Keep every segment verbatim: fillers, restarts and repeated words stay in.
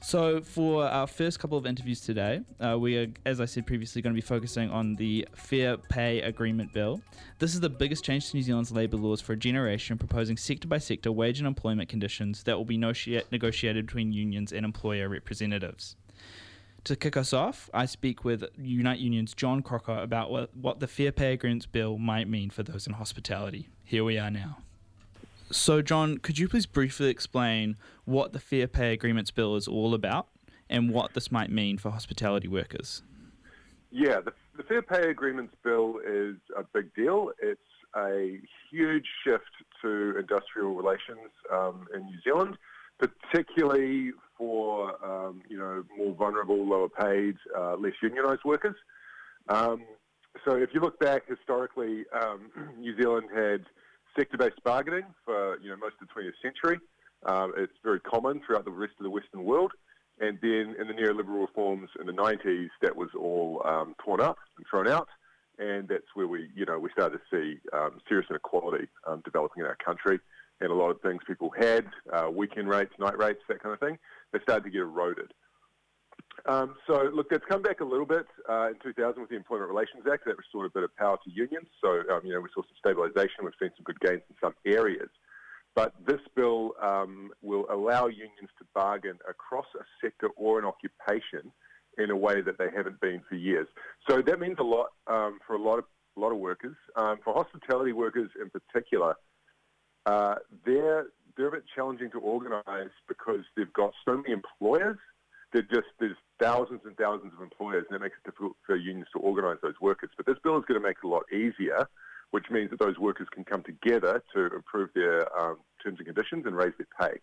So for our first couple of interviews today, uh, we are, as I said previously, going to be focusing on the Fair Pay Agreement Bill. This is the biggest change to New Zealand's labour laws for a generation, proposing sector-by-sector wage and employment conditions that will be negotiate, negotiated between unions and employer representatives. To kick us off, I speak with Unite Union's John Crocker about what, what the Fair Pay Agreements Bill might mean for those in hospitality. Here we are now. So, John, could you please briefly explain what the Fair Pay Agreements Bill is all about and what this might mean for hospitality workers? Yeah, the, the Fair Pay Agreements Bill is a big deal. It's a huge shift to industrial relations um, in New Zealand, particularly for um, you know more vulnerable, lower paid, uh, less unionised workers. Um, so, if you look back historically, um, New Zealand had sector-based bargaining for you know most of the twentieth century. Um, it's very common throughout the rest of the Western world. And then in the neoliberal reforms in the nineties, that was all um, torn up and thrown out. And that's where we, you know, we started to see um, serious inequality um, developing in our country. And a lot of things people had, uh, weekend rates, night rates, that kind of thing, they started to get eroded. Um, so, look, that's come back a little bit uh, in two thousand with the Employment Relations Act. That restored a bit of power to unions. So, um, you know, we saw some stabilisation. We've seen some good gains in some areas. But this bill um, will allow unions to bargain across a sector or an occupation in a way that they haven't been for years. So that means a lot um, for a lot of a lot of workers. Um, for hospitality workers in particular, uh, they're they're a bit challenging to organise because they've got so many employers. They're just, there's thousands and thousands of employers, and it makes it difficult for unions to organise those workers. But this bill is going to make it a lot easier, which means that those workers can come together to improve their um, terms and conditions and raise their pay.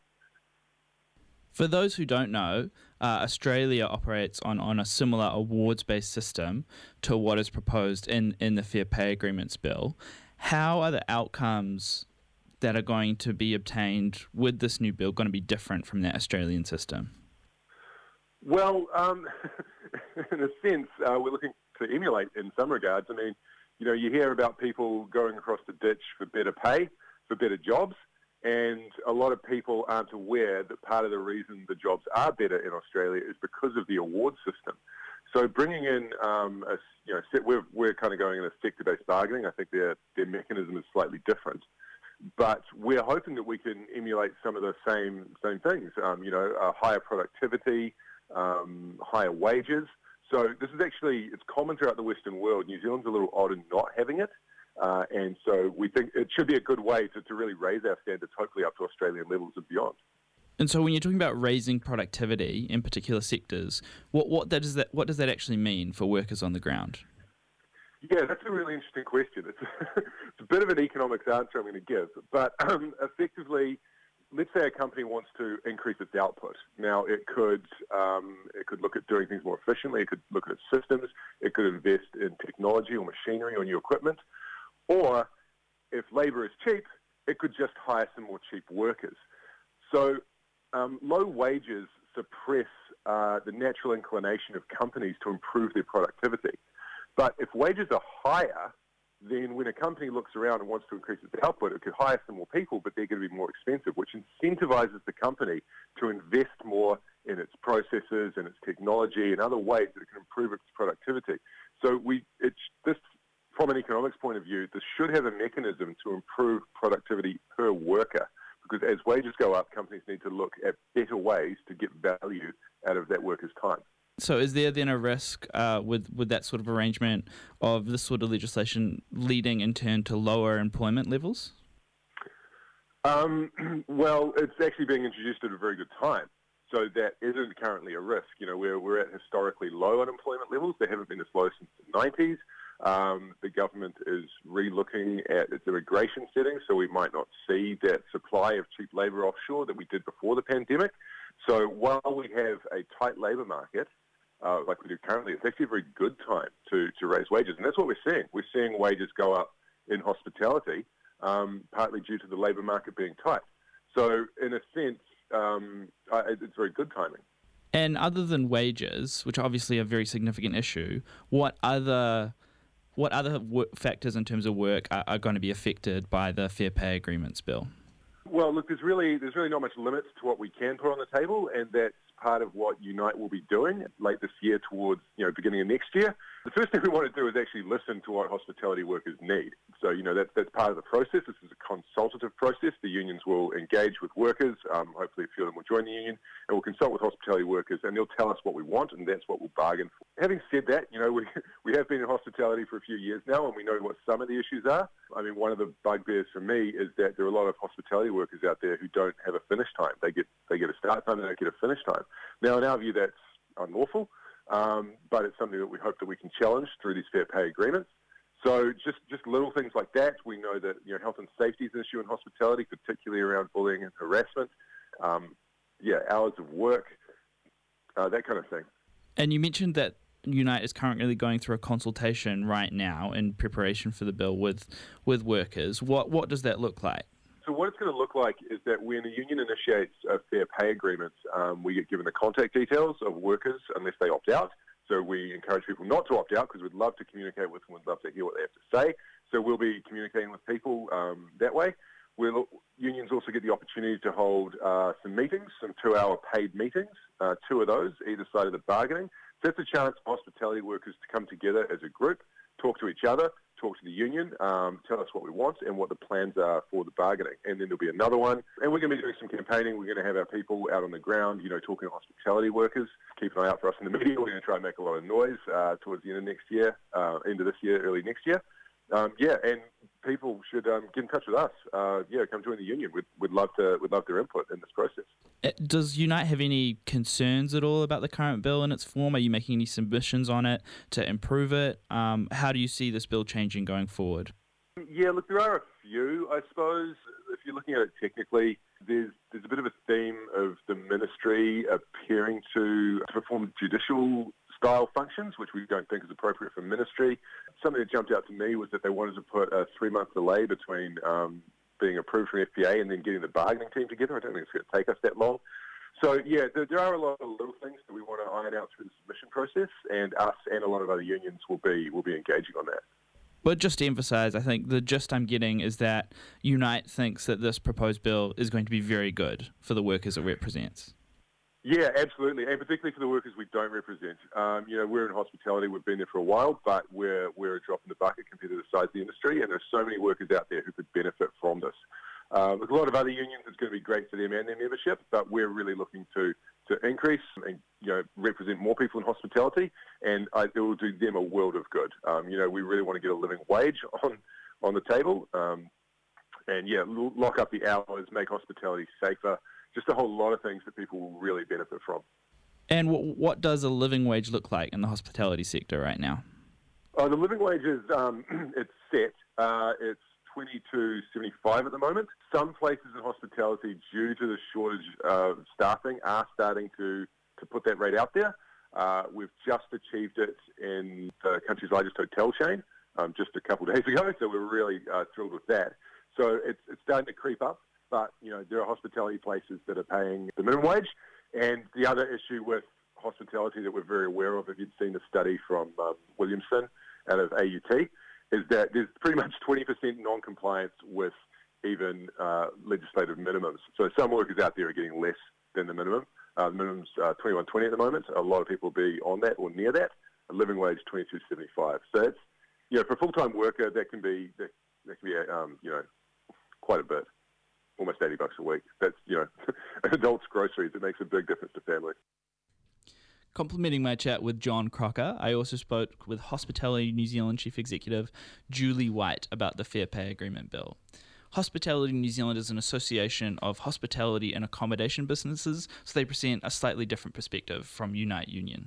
For those who don't know, uh, Australia operates on, on a similar awards-based system to what is proposed in, in the Fair Pay Agreements Bill. How are the outcomes that are going to be obtained with this new bill going to be different from that Australian system? Well, um, in a sense, uh, we're looking to emulate in some regards. I mean, you know, you hear about people going across the ditch for better pay, for better jobs, and a lot of people aren't aware that part of the reason the jobs are better in Australia is because of the award system. So bringing in, um, a, you know, we're, we're kind of going in a sector-based bargaining. I think their, their mechanism is slightly different. But we're hoping that we can emulate some of the same same things, um, you know, uh, higher productivity, um, higher wages. So this is actually, it's common throughout the Western world. New Zealand's a little odd in not having it. Uh, and so we think it should be a good way to, to really raise our standards, hopefully up to Australian levels and beyond. And so when you're talking about raising productivity in particular sectors, what, what, that is that, what does that actually mean for workers on the ground? Yeah, that's a really interesting question. It's a, it's a bit of an economics answer I'm going to give. But um, effectively, let's say a company wants to increase its output. Now, it could um, it could look at doing things more efficiently. It could look at its systems. It could invest in technology or machinery or new equipment. Or, if labour is cheap, it could just hire some more cheap workers. So, um, low wages suppress uh, the natural inclination of companies to improve their productivity. But if wages are higher, then when a company looks around and wants to increase its output, it could hire some more people, but they're going to be more expensive, which incentivizes the company to invest more in its processes and its technology and other ways that it can improve its productivity. So we, it's this, from an economics point of view, this should have a mechanism to improve productivity per worker, because as wages go up, companies need to look at better ways to get value out of that worker's time. So is there then a risk uh, with, with that sort of arrangement of this sort of legislation leading in turn to lower employment levels? Um, well, it's actually being introduced at a very good time. So that isn't currently a risk. You know, we're, we're at historically low unemployment levels. They haven't been as low since the nineties. Um, the government is re-looking at its immigration settings, so we might not see that supply of cheap labour offshore that we did before the pandemic. So while we have a tight labour market, Uh, like we do currently, it's actually a very good time to, to raise wages. And that's what we're seeing. We're seeing wages go up in hospitality, um, partly due to the labour market being tight. So in a sense, um, I, it's very good timing. And other than wages, which are obviously a very significant issue, what other what other work factors in terms of work are, are going to be affected by the Fair Pay Agreements Bill? Well, look, there's really there's really not much limits to what we can put on the table, and that's part of what Unite will be doing late this year towards, you know, beginning of next year. The first thing we want to do is actually listen to what hospitality workers need. So, you know, that, that's part of the process. This is a consultative process. The unions will engage with workers. Um, hopefully a few of them will join the union, and we'll consult with hospitality workers, and they'll tell us what we want, and that's what we'll bargain for. Having said that, you know, we, we have been in hospitality for a few years now, and we know what some of the issues are. I mean, one of the bugbears for me is that there are a lot of hospitality workers out there who don't have a finish time. They get they get a start time, they don't get a finish time. Now, in our view, that's unlawful. Um, but it's something that we hope that we can challenge through these fair pay agreements. So just, just little things like that. We know that, you know, health and safety is an issue in hospitality, particularly around bullying and harassment. Um, yeah, hours of work, uh, that kind of thing. And you mentioned that Unite is currently going through a consultation right now in preparation for the bill with with workers. What what does that look like? So what it's going to look like is that when a union initiates a fair pay agreement, um, we get given the contact details of workers unless they opt out. So we encourage people not to opt out because we'd love to communicate with them, we'd love to hear what they have to say. So we'll be communicating with people um, that way. We'll, unions also get the opportunity to hold uh, some meetings, some two-hour paid meetings, uh, two of those, either side of the bargaining. So it's a chance for hospitality workers to come together as a group, talk to each other, talk to the union, um, tell us what we want and what the plans are for the bargaining. And then there'll be another one. And we're going to be doing some campaigning. We're going to have our people out on the ground, you know, talking to hospitality workers. Keep an eye out for us in the media. We're going to try and make a lot of noise uh, towards the end of next year, uh, end of this year, early next year. Um, yeah, and people should um, get in touch with us. Uh, yeah, come join the union. We'd, we'd love to. We'd love their input in this process. Does Unite have any concerns at all about the current bill in its form? Are you making any submissions on it to improve it? Um, how do you see this bill changing going forward? Yeah, look, there are a few, I suppose. If you're looking at it technically, there's there's a bit of a theme of the ministry appearing to, to perform judicial style functions, which we don't think is appropriate for ministry. Something that jumped out to me was that they wanted to put a three-month delay between um, being approved from F P A and then getting the bargaining team together. I don't think it's going to take us that long. So, yeah, there, there are a lot of little things that we want to iron out through the submission process, and us and a lot of other unions will be will be engaging on that. But just to emphasise, I think the gist I'm getting is that Unite thinks that this proposed bill is going to be very good for the workers it represents. Yeah, absolutely, and particularly for the workers we don't represent. Um, you know, we're in hospitality, we've been there for a while, but we're we're a drop in the bucket compared to the size of the industry, and there's so many workers out there who could benefit from this. Uh, with a lot of other unions, it's going to be great for them and their membership, but we're really looking to, to increase and, you know, represent more people in hospitality, and I, it will do them a world of good. Um, you know, we really want to get a living wage on, on the table, um, and, yeah, lock up the hours, make hospitality safer, just a whole lot of things that people will really benefit from. And w- what does a living wage look like in the hospitality sector right now? Uh, the living wage is um, it's set. Uh, it's twenty-two seventy-five at the moment. Some places in hospitality, due to the shortage of staffing, are starting to, to put that rate out there. Uh, we've just achieved it in the country's largest hotel chain um, just a couple of days ago, so we're really uh, thrilled with that. So it's, it's starting to creep up. But, you know, there are hospitality places that are paying the minimum wage. And the other issue with hospitality that we're very aware of, if you'd seen the study from um, Williamson out of A U T, is that there's pretty much twenty percent non-compliance with even uh, legislative minimums. So some workers out there are getting less than the minimum. Uh, the minimum's uh, twenty-one twenty at the moment. A lot of people will be on that or near that. A living wage twenty-two seventy-five. So it's, you know, for a full-time worker, that can be, that, that can be, um, you know, quite a bit. Almost eighty bucks a week. That's, you know, an adult's groceries. It makes a big difference to families. Complementing my chat with John Crocker, I also spoke with Hospitality New Zealand Chief Executive Julie White about the Fair Pay Agreement Bill. Hospitality New Zealand is an association of hospitality and accommodation businesses, so they present a slightly different perspective from Unite Union.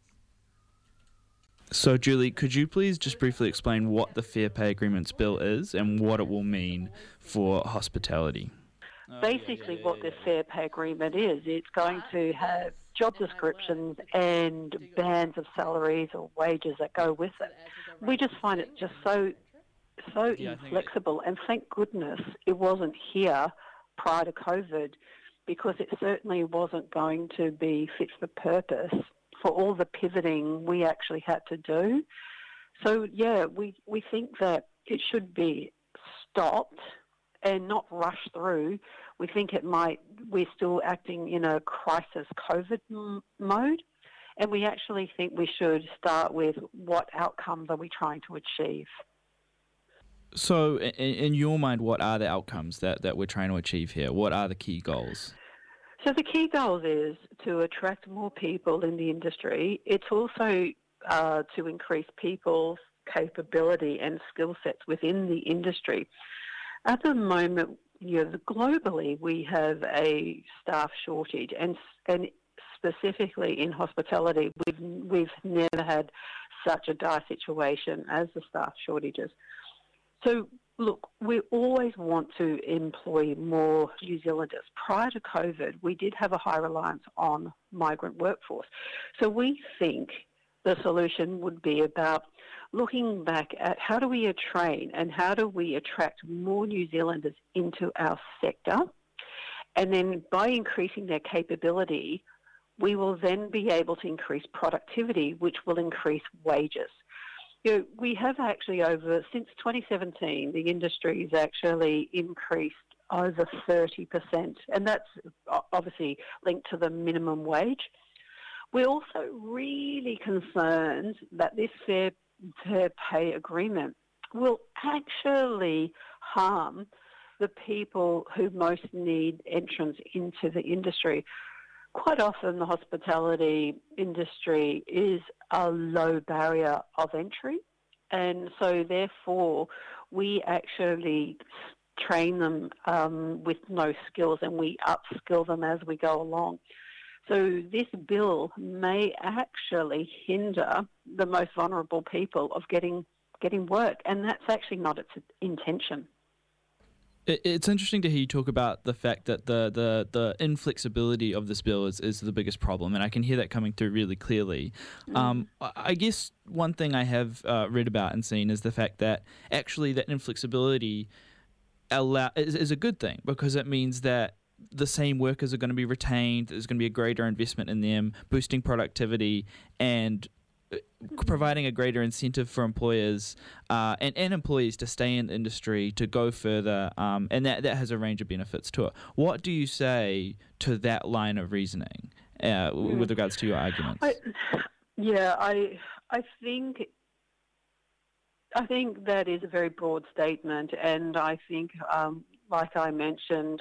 So, Julie, could you please just briefly explain what the Fair Pay Agreements Bill is and what it will mean for hospitality? Basically, what this Fair Pay Agreement is, it's going to have job descriptions and bands of salaries or wages that go with it. We just find it just so so yeah, inflexible, and thank goodness it wasn't here prior to COVID, because it certainly wasn't going to be fit for purpose for all the pivoting we actually had to do. So, yeah, we, we think that it should be stopped and not rushed through. We think it might, we're still acting in a crisis COVID m- mode, and we actually think we should start with what outcomes are we trying to achieve. So, in, in your mind, what are the outcomes that, that we're trying to achieve here? What are the key goals? So the key goal is to attract more people in the industry. It's also uh, to increase people's capability and skill sets within the industry. At the moment, you know, globally, we have a staff shortage, and and specifically in hospitality, we've we've never had such a dire situation as the staff shortages. So, look, we always want to employ more New Zealanders. Prior to COVID, we did have a high reliance on migrant workforce. So we think the solution would be about looking back at how do we train and how do we attract more New Zealanders into our sector. And then by increasing their capability, we will then be able to increase productivity, which will increase wages. You know, we have actually over, since twenty seventeen, the industry has actually increased over thirty percent, and that's obviously linked to the minimum wage. We're also really concerned that this fair, fair pay agreement will actually harm the people who most need entrance into the industry. Quite often the hospitality industry is a low barrier of entry, and so therefore we actually train them um, with no skills and we upskill them as we go along. So this bill may actually hinder the most vulnerable people of getting getting work, and that's actually not its intention. It's interesting to hear you talk about the fact that the, the, the inflexibility of this bill is, is the biggest problem, and I can hear that coming through really clearly. Mm. Um, I guess one thing I have uh, read about and seen is the fact that actually that inflexibility allow, is, is a good thing, because it means that the same workers are going to be retained, there's going to be a greater investment in them, boosting productivity and providing a greater incentive for employers uh, and, and employees to stay in the industry, to go further, um, and that, that has a range of benefits to it. What do you say to that line of reasoning uh, with regards to your arguments? I, yeah, I I think I think that is a very broad statement, and I think, um, like I mentioned,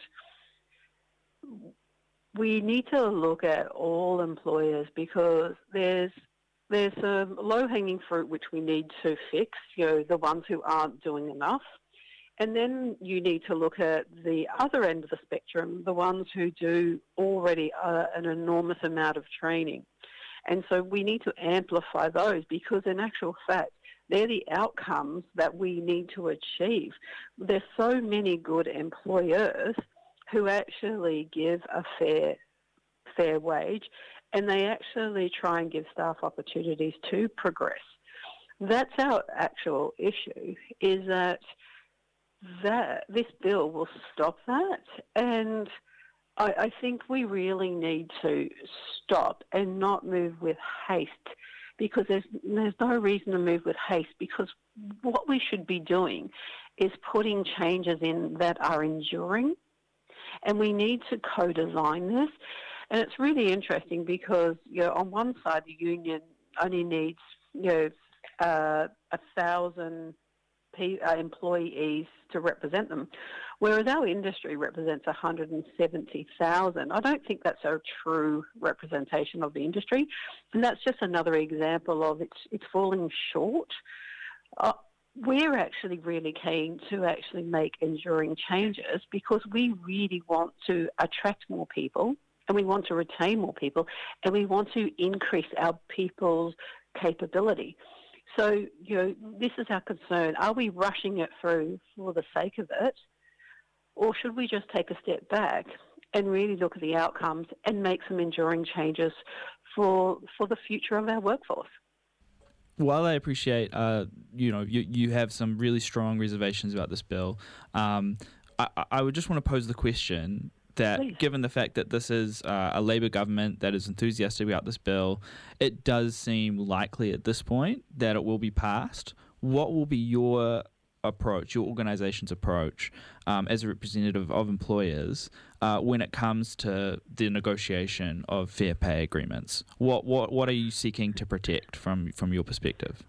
we need to look at all employers, because there's There's some low-hanging fruit which we need to fix, you know, the ones who aren't doing enough. And then you need to look at the other end of the spectrum, the ones who do already uh, an enormous amount of training. And so we need to amplify those, because in actual fact, they're the outcomes that we need to achieve. There's so many good employers who actually give a fair, fair wage, and they actually try and give staff opportunities to progress. That's our actual issue, is that that this bill will stop that. And I, I think we really need to stop and not move with haste, because there's, there's no reason to move with haste, because what we should be doing is putting changes in that are enduring, and we need to co-design this. And it's really interesting because, you know, on one side, the union only needs, you know, uh, a thousand P- uh, employees to represent them, whereas our industry represents one hundred seventy thousand. I don't think that's a true representation of the industry, and that's just another example of it's it's falling short. Uh, we're actually really keen to actually make enduring changes, because we really want to attract more people, and we want to retain more people, and we want to increase our people's capability. So, you know, this is our concern. Are we rushing it through for the sake of it, or should we just take a step back and really look at the outcomes and make some enduring changes for for the future of our workforce? While I appreciate, uh, you know, you, you have some really strong reservations about this bill, um, I, I would just want to pose the question that, Please. Given the fact that this is uh, a Labour government that is enthusiastic about this bill, it does seem likely at this point that it will be passed. What will be your approach, your organisation's approach, um, as a representative of employers, uh, when it comes to the negotiation of fair pay agreements? What what what are you seeking to protect from from your perspective?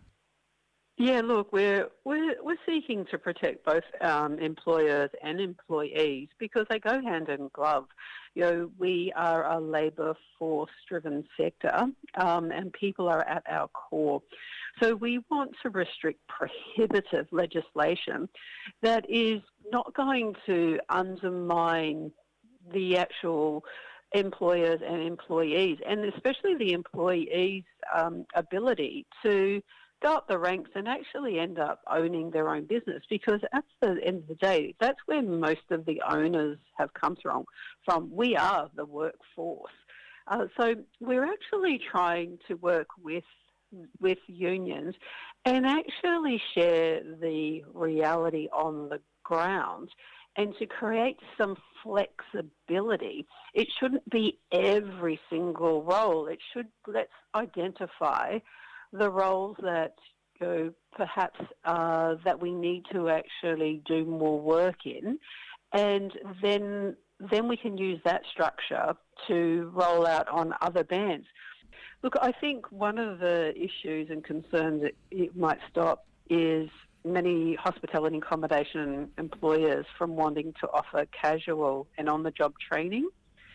Yeah, look, we're we're we're seeking to protect both um, employers and employees because they go hand in glove. You know, we are a labour force-driven sector, um, and people are at our core. So we want to restrict prohibitive legislation that is not going to undermine the actual employers and employees, and especially the employees' um, ability to go up the ranks and actually end up owning their own business, because at the end of the day, that's where most of the owners have come from. From we are the workforce. Uh, so we're actually trying to work with with unions and actually share the reality on the ground and to create some flexibility. It shouldn't be every single role. It should, let's identify the roles that, you know, perhaps uh, that we need to actually do more work in, and then then we can use that structure to roll out on other bands. Look, I think one of the issues and concerns that it might stop is many hospitality and accommodation employers from wanting to offer casual and on-the-job training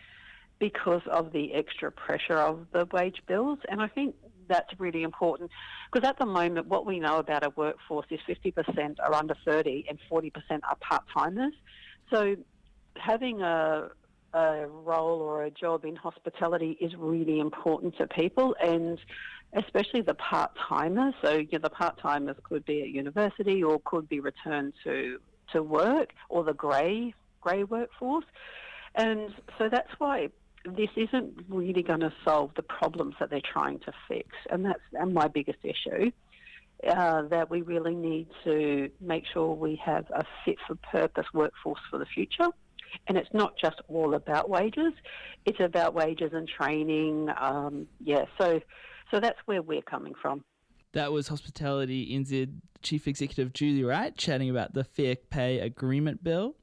because of the extra pressure of the wage bills. And I think that's really important, because at the moment what we know about our workforce is fifty percent are under thirty and forty percent are part-timers. So having a, a role or a job in hospitality is really important to people, and especially the part-timers. So, you know, the part-timers could be at university or could be returned to, to work, or the grey grey workforce. And so that's why this isn't really going to solve the problems that they're trying to fix. And that's and my biggest issue, uh, that we really need to make sure we have a fit-for-purpose workforce for the future. And it's not just all about wages. It's about wages and training. Um, yeah, so so that's where we're coming from. That was Hospitality N Z Chief Executive Julie Wright chatting about the Fair Pay Agreement Bill.